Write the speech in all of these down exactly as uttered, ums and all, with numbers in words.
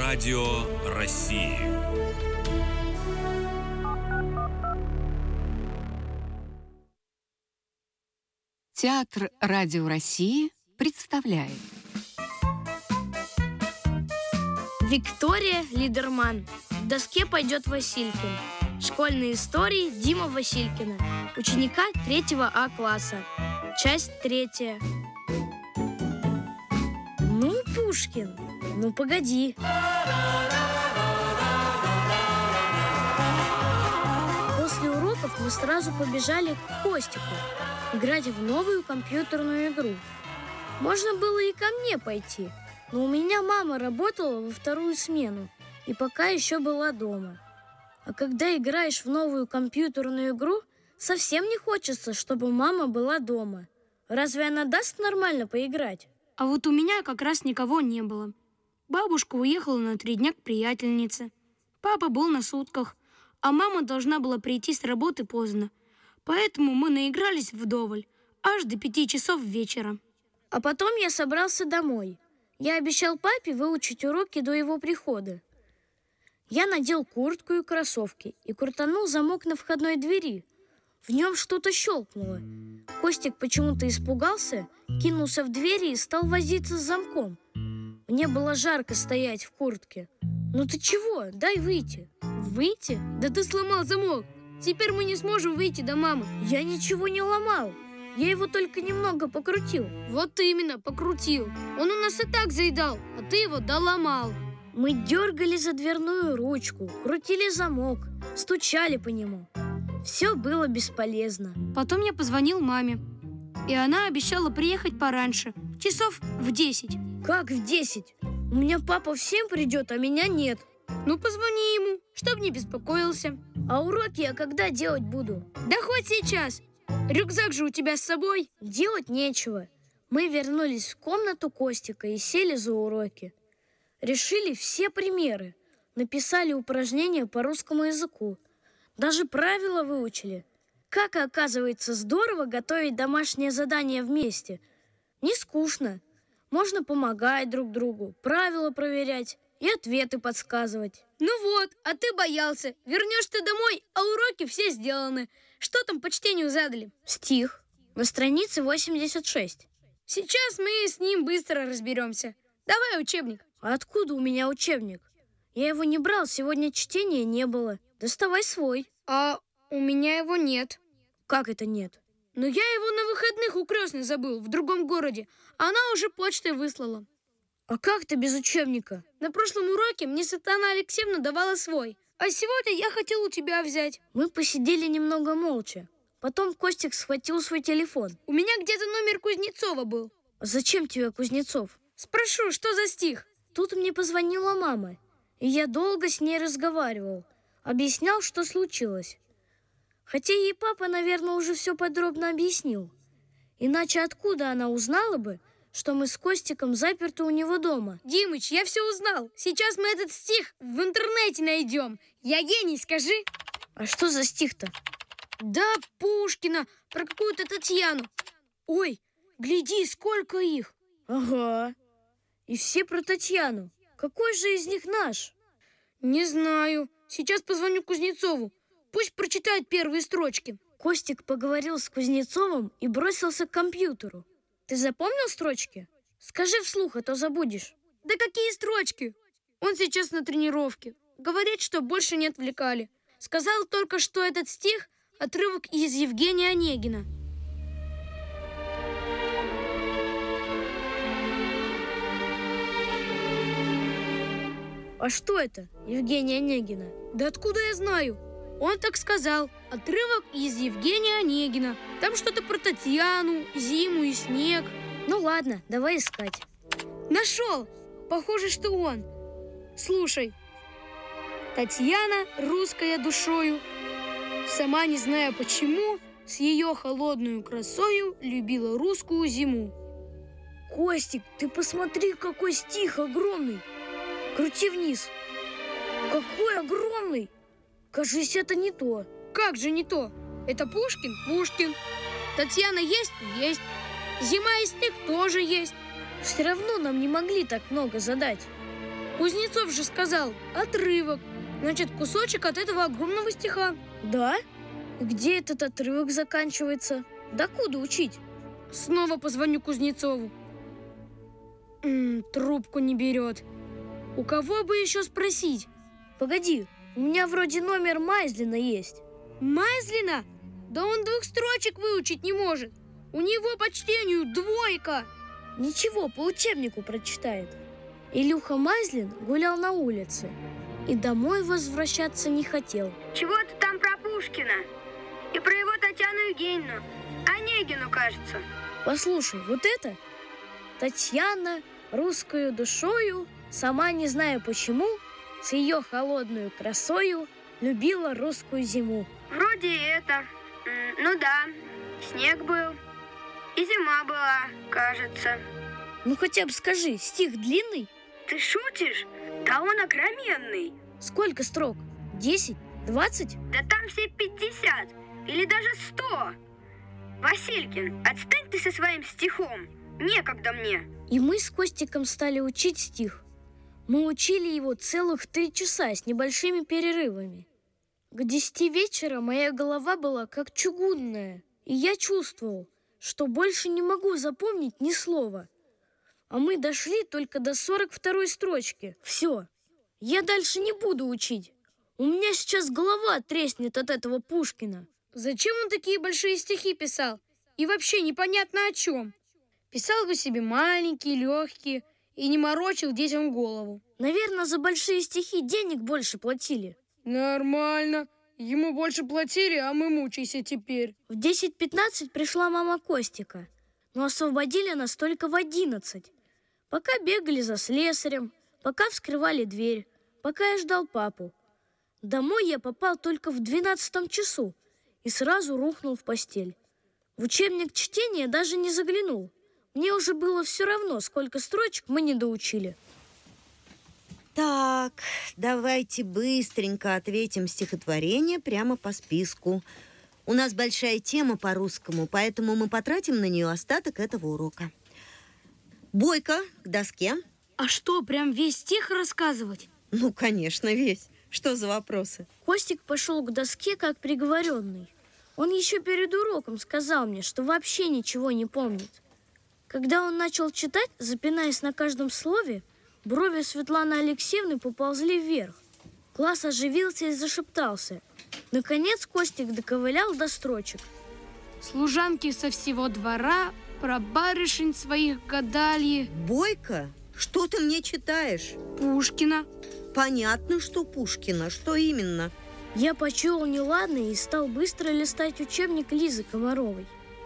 Радио России. Театр Радио России представляет Виктория Лидерман. В доске пойдет Василькин. Школьные истории Дима Василькина, ученика третьего А класса. Часть третья. Ну, Пушкин, ну погоди. После уроков мы сразу побежали к Костику играть в новую компьютерную игру. Можно было и ко мне пойти, но у меня мама работала во вторую смену и пока еще была дома. А когда играешь в новую компьютерную игру, совсем не хочется, чтобы мама была дома. Разве она даст нормально поиграть? А вот у меня как раз никого не было. Бабушка уехала на три дня к приятельнице. Папа был на сутках, а мама должна была прийти с работы поздно. Поэтому мы наигрались вдоволь, аж до пяти часов вечера. А потом я собрался домой. Я обещал папе выучить уроки до его прихода. Я надел куртку и кроссовки и крутанул замок на входной двери. В нем что-то щелкнуло. Костик почему-то испугался, кинулся в двери и стал возиться с замком. Мне было жарко стоять в куртке. «Ну ты чего? Дай выйти!» Выйти? Да ты сломал замок! Теперь мы не сможем выйти до мамы. Я ничего не ломал. Я его только немного покрутил. Вот именно, покрутил. Он у нас и так заедал, а ты его доломал. Мы дергали за дверную ручку, крутили замок, стучали по нему. Все было бесполезно. Потом я позвонил маме, и она обещала приехать пораньше, часов в десять. Как в десять? У меня папа в семь придет, а меня нет. Ну, позвони ему, чтоб не беспокоился. А уроки я когда делать буду? Да хоть сейчас. Рюкзак же у тебя с собой. Делать нечего. Мы вернулись в комнату Костика и сели за уроки. Решили все примеры. Написали упражнения по русскому языку. Даже правила выучили. Как, оказывается, здорово готовить домашнее задание вместе. Не скучно. Можно помогать друг другу, правила проверять и ответы подсказывать. Ну вот, а ты боялся. Вернешься домой, а уроки все сделаны. Что там по чтению задали? Стих на странице восемьдесят шесть. Сейчас мы с ним быстро разберемся. Давай учебник. А откуда у меня учебник? Я его не брал, сегодня чтения не было. Доставай свой. А у меня его нет. Как это нет? Но я его на выходных у крестной забыл, в другом городе. Она уже почтой выслала. А как ты без учебника? На прошлом уроке мне Светлана Алексеевна давала свой. А сегодня я хотел у тебя взять. Мы посидели немного молча. Потом Костик схватил свой телефон. У меня где-то номер Кузнецова был. А зачем тебе Кузнецов? Спрошу, что за стих? Тут мне позвонила мама, и я долго с ней разговаривал. Объяснял, что случилось. Хотя ей папа, наверное, уже все подробно объяснил. Иначе откуда она узнала бы, что мы с Костиком заперты у него дома? Димыч, я все узнал. Сейчас мы этот стих в интернете найдем. Я гений, скажи. А что за стих-то? Да, Пушкина, про какую-то Татьяну. Ой, гляди, сколько их. Ага, и все про Татьяну. Какой же из них наш? Не знаю. Сейчас позвоню Кузнецову. Пусть прочитает первые строчки. Костик поговорил с Кузнецовым и бросился к компьютеру. Ты запомнил строчки? Скажи вслух, а то забудешь. Да какие строчки? Он сейчас на тренировке. Говорит, что больше не отвлекали. Сказал только, что этот стих – отрывок из Евгения Онегина. А что это, Евгения Онегина? Да откуда я знаю? Он так сказал. Отрывок из Евгения Онегина. Там что-то про Татьяну, зиму и снег. Ну ладно, давай искать. Нашел! Похоже, что он. Слушай. Татьяна, русская душою, сама не зная почему, с ее холодную красою любила русскую зиму. Костик, ты посмотри, какой стих огромный. Крути вниз. Какой огромный! Кажись, это не то. Как же не то? Это Пушкин? Пушкин. Татьяна есть? Есть. Зима и снег тоже есть. Все равно нам не могли так много задать. Кузнецов же сказал отрывок. Значит, кусочек от этого огромного стиха. Да? Где этот отрывок заканчивается? Докуда учить? Снова позвоню Кузнецову. М-м, трубку не берет. У кого бы еще спросить? Погоди, у меня вроде номер Майзлина есть. Майзлина? Да он двух строчек выучить не может. У него по чтению двойка. Ничего, по учебнику прочитает. Илюха Майзлин гулял на улице и домой возвращаться не хотел. Чего-то там про Пушкина и про его Татьяну Евгеньевну. Онегину, кажется. Послушай, вот это Татьяна, русскою душою, сама не знаю почему, с ее холодную красою любила русскую зиму. Вроде это. Ну да, снег был. И зима была, кажется. Ну хотя бы скажи, стих длинный? Ты шутишь? Да он огроменный. Сколько строк? Десять? Двадцать? Да там все пятьдесят. Или даже сто. Василькин, отстань ты со своим стихом. Некогда мне. И мы с Костиком стали учить стих. Мы учили его целых три часа с небольшими перерывами. К десяти вечера моя голова была как чугунная, и я чувствовал, что больше не могу запомнить ни слова. А мы дошли только до сорок второй строчки. Все, я дальше не буду учить. У меня сейчас голова треснет от этого Пушкина. Зачем он такие большие стихи писал? И вообще непонятно о чем. Писал бы себе маленькие, легкие и не морочил детям голову. Наверное, за большие стихи денег больше платили. Нормально. Ему больше платили, а мы мучайся теперь. В десять пятнадцать пришла мама Костика, но освободили нас только в одиннадцать. Пока бегали за слесарем, пока вскрывали дверь, пока я ждал папу. Домой я попал только в двенадцатом часу и сразу рухнул в постель. В учебник чтения даже не заглянул. Мне уже было все равно, сколько строчек мы не доучили. Так, давайте быстренько ответим стихотворение прямо по списку. У нас большая тема по русскому, поэтому мы потратим на нее остаток этого урока. Бойко, к доске. А что, прям весь стих рассказывать? Ну, конечно, весь. Что за вопросы? Костик пошел к доске как приговоренный. Он еще перед уроком сказал мне, что вообще ничего не помнит. Когда он начал читать, запинаясь на каждом слове, брови Светланы Алексеевны поползли вверх. Класс оживился и зашептался. Наконец Костик доковылял до строчек. Служанки со всего двора про барышень своих гадали. Бойко, что ты мне читаешь? Пушкина. Понятно, что Пушкина. Что именно? Я почуял неладное и стал быстро листать учебник Лизы Комаровой.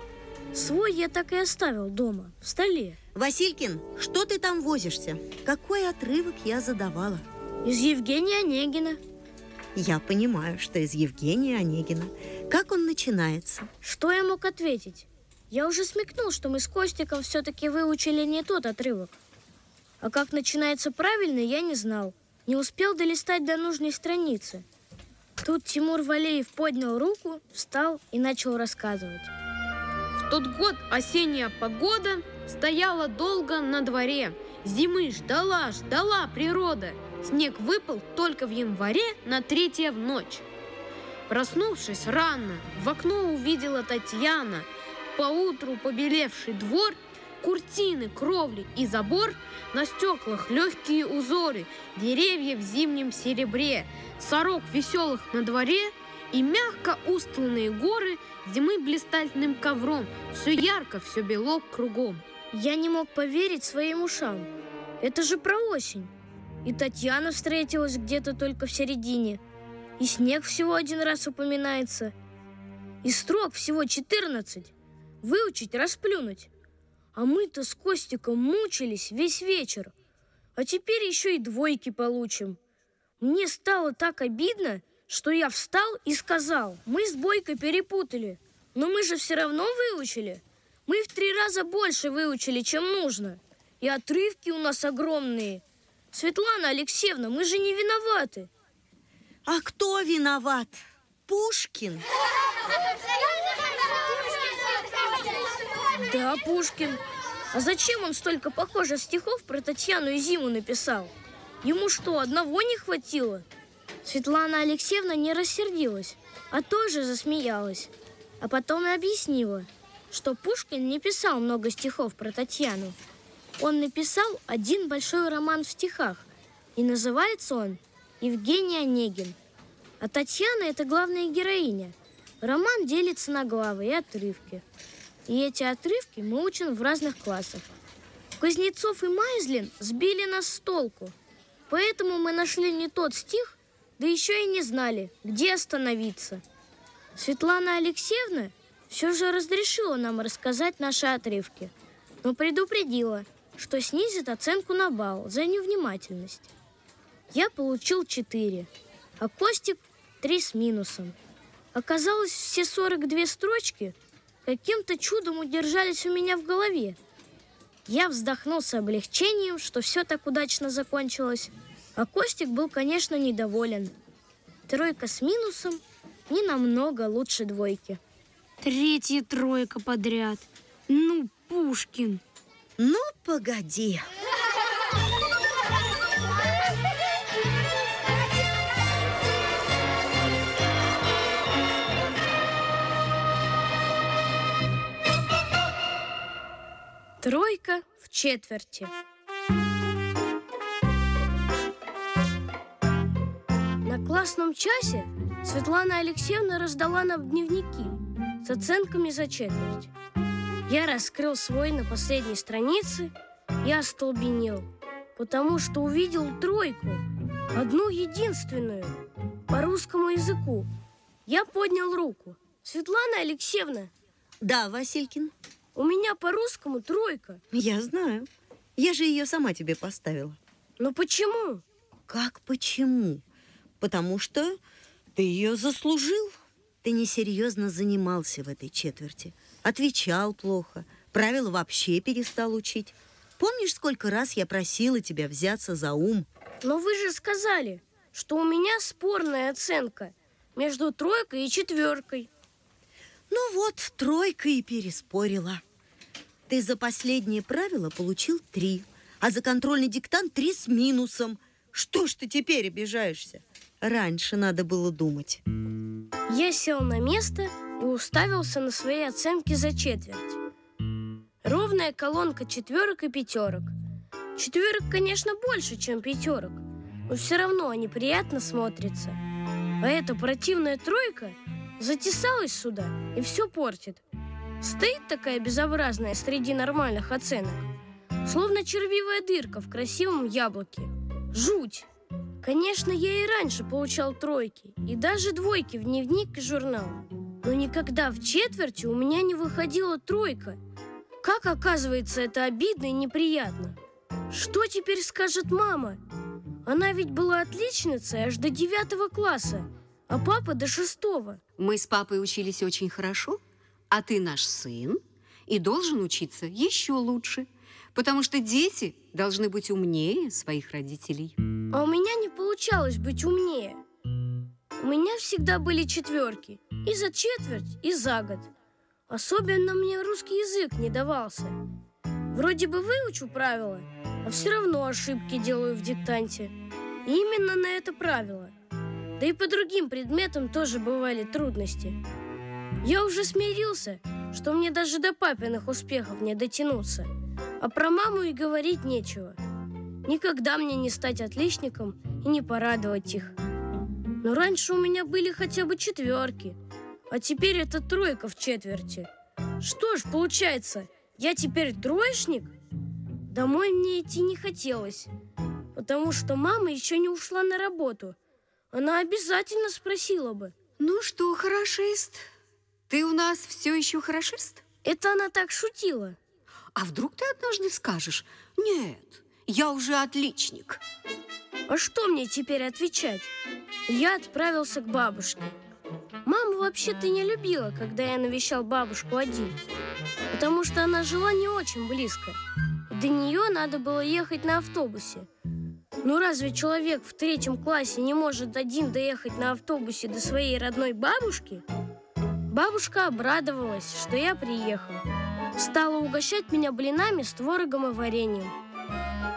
Свой я так и оставил дома, в столе. Василькин, что ты там возишься? Какой отрывок я задавала? Из Евгения Онегина. Я понимаю, что из Евгения Онегина. Как он начинается? Что я мог ответить? Я уже смекнул, что мы с Костиком все-таки выучили не тот отрывок. А как начинается правильно, я не знал. Не успел долистать до нужной страницы. Тут Тимур Валеев поднял руку, встал и начал рассказывать. В тот год осенняя погода стояла долго на дворе. Зимы ждала, ждала природа. Снег выпал только в январе на третье в ночь. Проснувшись рано, в окно увидела Татьяна. Поутру побелевший двор, куртины, кровли и забор, на стеклах легкие узоры, деревья в зимнем серебре, сорок веселых на дворе и мягко устланные горы зимы блистательным ковром. Все ярко, все бело кругом. Я не мог поверить своим ушам. Это же про осень. И Татьяна встретилась где-то только в середине. И снег всего один раз упоминается. И строк всего четырнадцать. Выучить, расплюнуть. А мы-то с Костиком мучились весь вечер. А теперь еще и двойки получим. Мне стало так обидно, что я встал и сказал: мы с Бойко перепутали. Но мы же все равно выучили. Мы в три раза больше выучили, чем нужно. И отрывки у нас огромные. Светлана Алексеевна, мы же не виноваты. А кто виноват? Пушкин? Да, Пушкин. А зачем он столько похожих стихов про Татьяну и Зиму написал? Ему что, одного не хватило? Светлана Алексеевна не рассердилась, а тоже засмеялась. А потом и объяснила, что Пушкин не писал много стихов про Татьяну. Он написал один большой роман в стихах, и называется он «Евгений Онегин». А Татьяна – это главная героиня. Роман делится на главы и отрывки. И эти отрывки мы учим в разных классах. Кузнецов и Майзлин сбили нас с толку. Поэтому мы нашли не тот стих, да еще и не знали, где остановиться. Светлана Алексеевна все же разрешила нам рассказать наши отрывки, но предупредила, что снизит оценку на балл за невнимательность. Я получил четыре, а Костик три с минусом. Оказалось, все сорок две строчки каким-то чудом удержались у меня в голове. Я вздохнул с облегчением, что все так удачно закончилось, а Костик был, конечно, недоволен. Тройка с минусом не намного лучше двойки. Третья тройка подряд. Ну, Пушкин. Ну, погоди. Тройка в четверти. На классном часе Светлана Алексеевна раздала нам дневники с оценками за четверть. Я раскрыл свой на последней странице и остолбенел, потому что увидел тройку, одну единственную, по русскому языку. Я поднял руку. Светлана Алексеевна. Да, Василькин. У меня по-русскому тройка. Я знаю. Я же ее сама тебе поставила. Но почему? Как почему? Потому что ты ее заслужил. Ты несерьезно занимался в этой четверти. Отвечал плохо. Правила вообще перестал учить. Помнишь, сколько раз я просила тебя взяться за ум? Но вы же сказали, что у меня спорная оценка между тройкой и четверкой. Ну вот, тройка и переспорила. Ты за последнее правило получил три, а за контрольный диктант три с минусом. Что ж ты теперь обижаешься? Раньше надо было думать. Я сел на место и уставился на свои оценки за четверть. Ровная колонка четверок и пятерок. Четверок, конечно, больше, чем пятерок, но все равно они приятно смотрятся. А эта противная тройка затесалась сюда и все портит. Стоит такая безобразная среди нормальных оценок, словно червивая дырка в красивом яблоке. Жуть! Конечно, я и раньше получал тройки и даже двойки в дневник и журнал. Но никогда в четверти у меня не выходила тройка. Как, оказывается, это обидно и неприятно. Что теперь скажет мама? Она ведь была отличницей аж до девятого класса, а папа до шестого. Мы с папой учились очень хорошо, а ты наш сын и должен учиться еще лучше, потому что дети должны быть умнее своих родителей. А у меня не получалось быть умнее. У меня всегда были четверки и за четверть, и за год. Особенно мне русский язык не давался. Вроде бы выучу правила, а все равно ошибки делаю в диктанте. И именно на это правило. Да и по другим предметам тоже бывали трудности. Я уже смирился, что мне даже до папиных успехов не дотянуться. А про маму и говорить нечего. Никогда мне не стать отличником и не порадовать их. Но раньше у меня были хотя бы четверки, а теперь это тройка в четверти. Что ж, получается, я теперь троечник? Домой мне идти не хотелось, потому что мама еще не ушла на работу. Она обязательно спросила бы. Ну что, хорошист, ты у нас все еще хорошист? Это она так шутила. А вдруг ты однажды скажешь: нет, я уже отличник? А что мне теперь отвечать? Я отправился к бабушке. Мама вообще-то не любила, когда я навещал бабушку один, потому что она жила не очень близко. И до нее надо было ехать на автобусе. Ну разве человек в третьем классе не может один доехать на автобусе до своей родной бабушки? Бабушка обрадовалась, что я приехал. Стала угощать меня блинами с творогом и вареньем.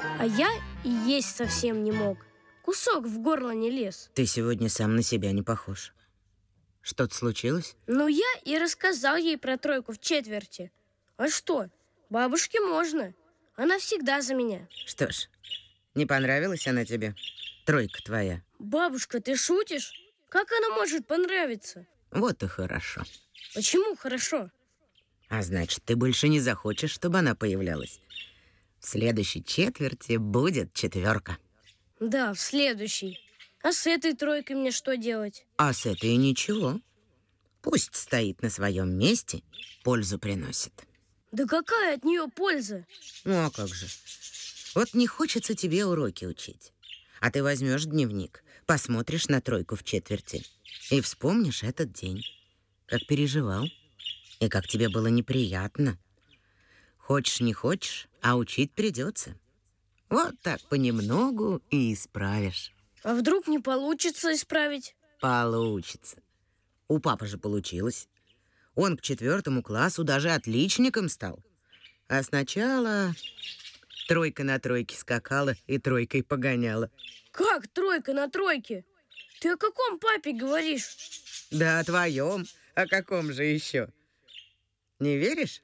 А я и есть совсем не мог. Кусок в горло не лез. Ты сегодня сам на себя не похож. Что-то случилось? Ну, я и рассказал ей про тройку в четверти. А что? Бабушке можно. Она всегда за меня. Что ж, не понравилась она тебе? Тройка твоя. Бабушка, ты шутишь? Как она может понравиться? Вот и хорошо. Почему хорошо? А значит, ты больше не захочешь, чтобы она появлялась. В следующей четверти будет четверка. Да, в следующей. А с этой тройкой мне что делать? А с этой ничего. Пусть стоит на своем месте, пользу приносит. Да какая от нее польза? Ну, а как же? Вот не хочется тебе уроки учить. А ты возьмешь дневник, посмотришь на тройку в четверти и вспомнишь этот день, как переживал и как тебе было неприятно. Хочешь, не хочешь, а учить придется. Вот так понемногу и исправишь. А вдруг не получится исправить? Получится. У папы же получилось. Он к четвертому классу даже отличником стал. А сначала тройка на тройке скакала и тройкой погоняла. Как тройка на тройке? Ты о каком папе говоришь? Да о твоем. О каком же еще? Не веришь?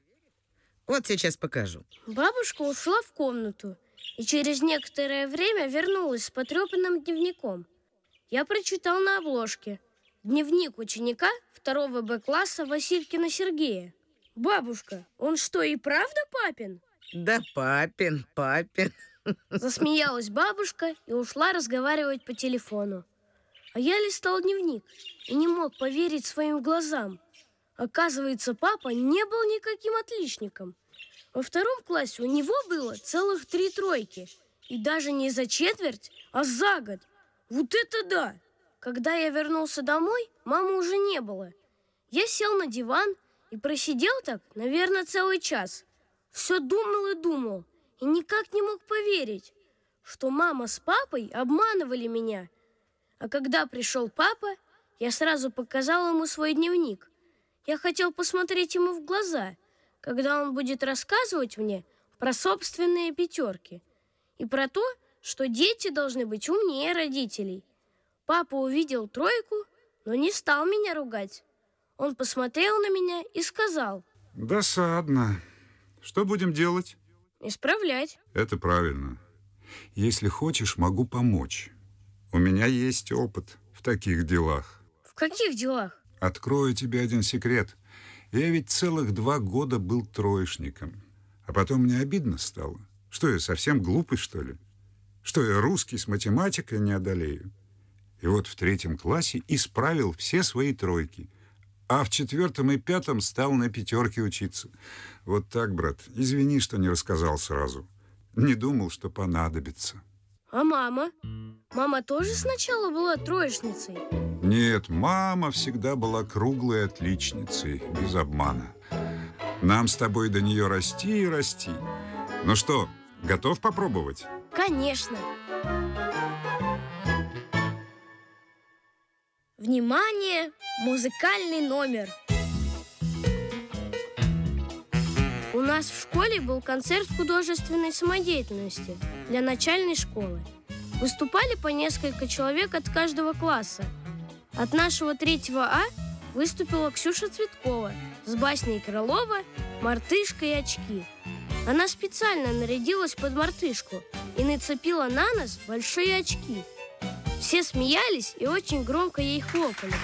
Вот сейчас покажу. Бабушка ушла в комнату и через некоторое время вернулась с потрепанным дневником. Я прочитал на обложке: дневник ученика второго Б-класса Василькина Сергея. Бабушка, он что, и правда папин? Да папин, папин. Засмеялась бабушка и ушла разговаривать по телефону. А я листал дневник и не мог поверить своим глазам. Оказывается, папа не был никаким отличником. Во втором классе у него было целых три тройки. И даже не за четверть, а за год. Вот это да! Когда я вернулся домой, мамы уже не было. Я сел на диван и просидел так, наверное, целый час. Все думал и думал, и никак не мог поверить, что мама с папой обманывали меня. А когда пришел папа, я сразу показал ему свой дневник. Я хотел посмотреть ему в глаза, когда он будет рассказывать мне про собственные пятерки и про то, что дети должны быть умнее родителей. Папа увидел тройку, но не стал меня ругать. Он посмотрел на меня и сказал: досадно. Что будем делать? Исправлять. Это правильно. Если хочешь, могу помочь. У меня есть опыт в таких делах. В каких делах? Открою тебе один секрет. Я ведь целых два года был троечником. А потом мне обидно стало. Что я, совсем глупый, что ли? Что я русский с математикой не одолею? И вот в третьем классе исправил все свои тройки. А в четвертом и пятом стал на пятерке учиться. Вот так, брат. Извини, что не рассказал сразу. Не думал, что понадобится. А мама? Мама тоже сначала была троечницей? Нет, мама всегда была круглой отличницей, без обмана. Нам с тобой до нее расти и расти. Ну что, готов попробовать? Конечно. Внимание! Музыкальный номер. У нас в школе был концерт художественной самодеятельности для начальной школы. Выступали по несколько человек от каждого класса. От нашего третьего А выступила Ксюша Цветкова с басней Крылова «Мартышка и очки». Она специально нарядилась под мартышку и нацепила на нос большие очки. Все смеялись и очень громко ей хлопали.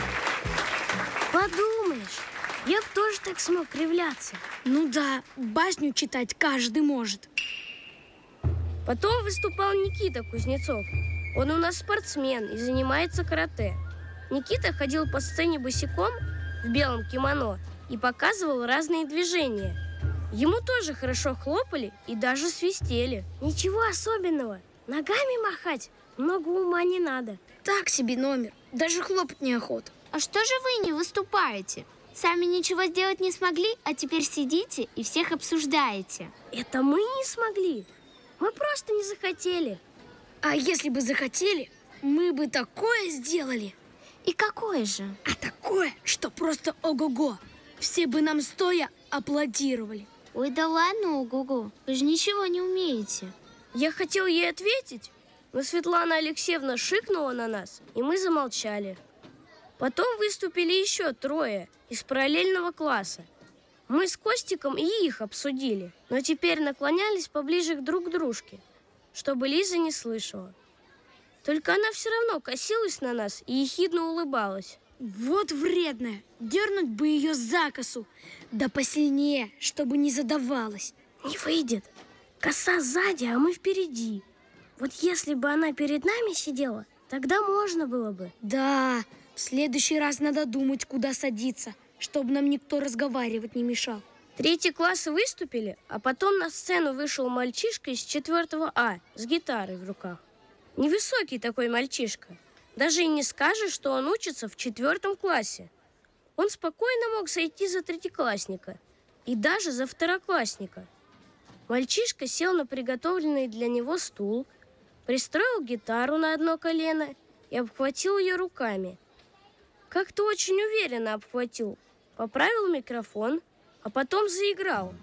Подумаешь, я бы тоже так смог кривляться. Ну да, басню читать каждый может. Потом выступал Никита Кузнецов. Он у нас спортсмен и занимается карате. Никита ходил по сцене босиком в белом кимоно и показывал разные движения. Ему тоже хорошо хлопали и даже свистели. Ничего особенного. Ногами махать много ума не надо. Так себе номер, даже хлопать неохота. А что же вы не выступаете? Сами ничего сделать не смогли, а теперь сидите и всех обсуждаете. Это мы не смогли. Мы просто не захотели. А если бы захотели, мы бы такое сделали. И какое же? А такое, что просто ого-го. Все бы нам стоя аплодировали. Ой, да ладно, ого-го. Вы же ничего не умеете. Я хотел ей ответить, но Светлана Алексеевна шикнула на нас, и мы замолчали. Потом выступили еще трое из параллельного класса. Мы с Костиком и их обсудили, но теперь наклонялись поближе друг к дружке, чтобы Лиза не слышала. Только она все равно косилась на нас и ехидно улыбалась. Вот вредная. Дернуть бы ее за косу. Да посильнее, чтобы не задавалась. Не выйдет. Коса сзади, а мы впереди. Вот если бы она перед нами сидела, тогда можно было бы. Да, в следующий раз надо думать, куда садиться, чтобы нам никто разговаривать не мешал. Третий класс выступили, а потом на сцену вышел мальчишка из четвертого А с гитарой в руках. Невысокий такой мальчишка. Даже и не скажешь, что он учится в четвертом классе. Он спокойно мог сойти за третьеклассника и даже за второклассника. Мальчишка сел на приготовленный для него стул, пристроил гитару на одно колено и обхватил ее руками. Как-то очень уверенно обхватил, поправил микрофон, а потом заиграл.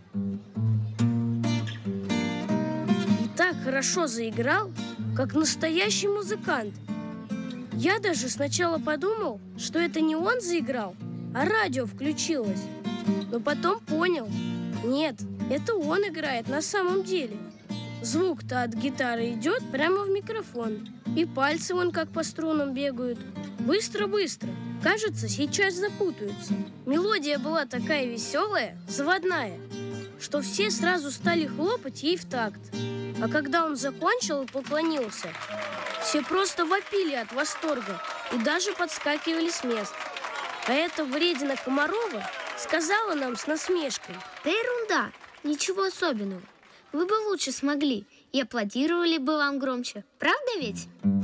И так хорошо заиграл, как настоящий музыкант. Я даже сначала подумал, что это не он заиграл, а радио включилось. Но потом понял, нет, это он играет на самом деле. Звук-то от гитары идет прямо в микрофон. И пальцы вон как по струнам бегают. Быстро-быстро. Кажется, сейчас запутаются. Мелодия была такая веселая, заводная, что все сразу стали хлопать ей в такт. А когда он закончил и поклонился, все просто вопили от восторга и даже подскакивали с мест. А эта вредина Комарова сказала нам с насмешкой: да ерунда, ничего особенного. Вы бы лучше смогли, и аплодировали бы вам громче. Правда ведь?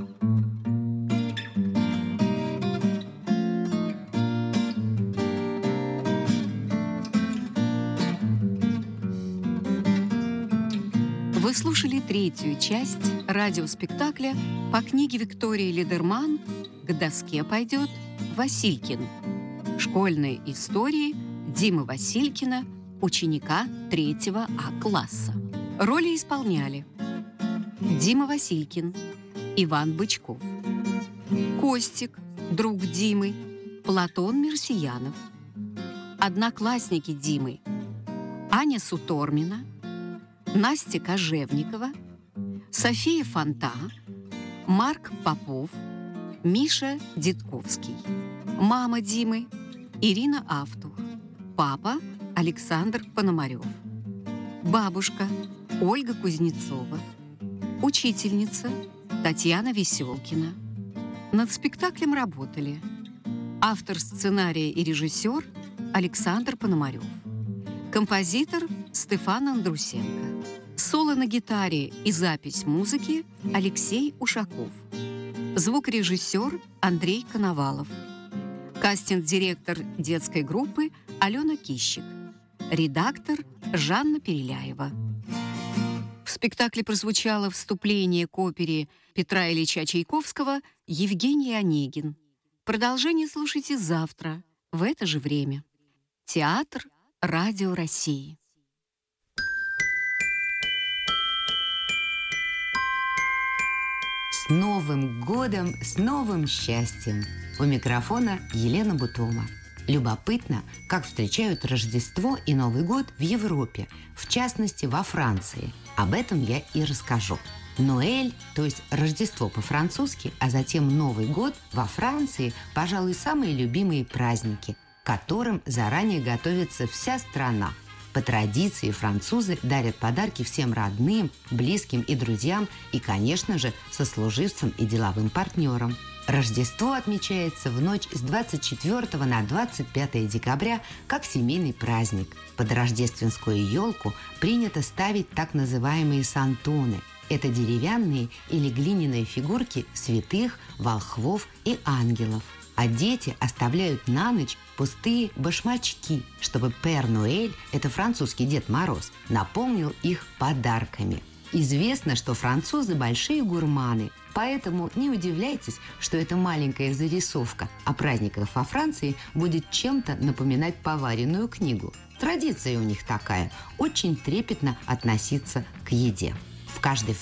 Вы слушали третью часть радиоспектакля по книге Виктории Лидерман «К доске пойдет Василькин». Школьные истории Димы Василькина, ученика третьего А класса. Роли исполняли Дима Василькин, Иван Бычков, Костик, друг Димы, Платон Мерсиянов, одноклассники Димы, Аня Сутормина, Настя Кожевникова, София Фонта, Марк Попов, Миша Дедковский, мама Димы Ирина Автух, папа Александр Пономарев, бабушка Ольга Кузнецова, учительница Татьяна Веселкина. Над спектаклем работали автор сценария и режиссер Александр Пономарев, композитор Стефан Андрусенко, соло на гитаре и запись музыки Алексей Ушаков, звукорежиссер Андрей Коновалов, кастинг-директор детской группы Алена Кищик, редактор Жанна Переляева. В спектакле прозвучало вступление к опере Петра Ильича Чайковского «Евгений Онегин». Продолжение слушайте завтра в это же время. Театр Радио России. С Новым годом, с новым счастьем! У микрофона Елена Бутома. Любопытно, как встречают Рождество и Новый год в Европе, в частности во Франции. Об этом я и расскажу. Ноэль, то есть Рождество по-французски, а затем Новый год во Франции, пожалуй, самые любимые праздники, к которым заранее готовится вся страна. По традиции французы дарят подарки всем родным, близким и друзьям и, конечно же, сослуживцам и деловым партнерам. Рождество отмечается в ночь с двадцать четвёртого на двадцать пятое декабря как семейный праздник. Под рождественскую елку принято ставить так называемые сантоны. Это деревянные или глиняные фигурки святых, волхвов и ангелов. А дети оставляют на ночь пустые башмачки, чтобы Пэр Ноэль, это французский Дед Мороз, наполнил их подарками. Известно, что французы большие гурманы, поэтому не удивляйтесь, что эта маленькая зарисовка о праздниках во Франции будет чем-то напоминать поваренную книгу. Традиция у них такая – очень трепетно относиться к еде. В каждой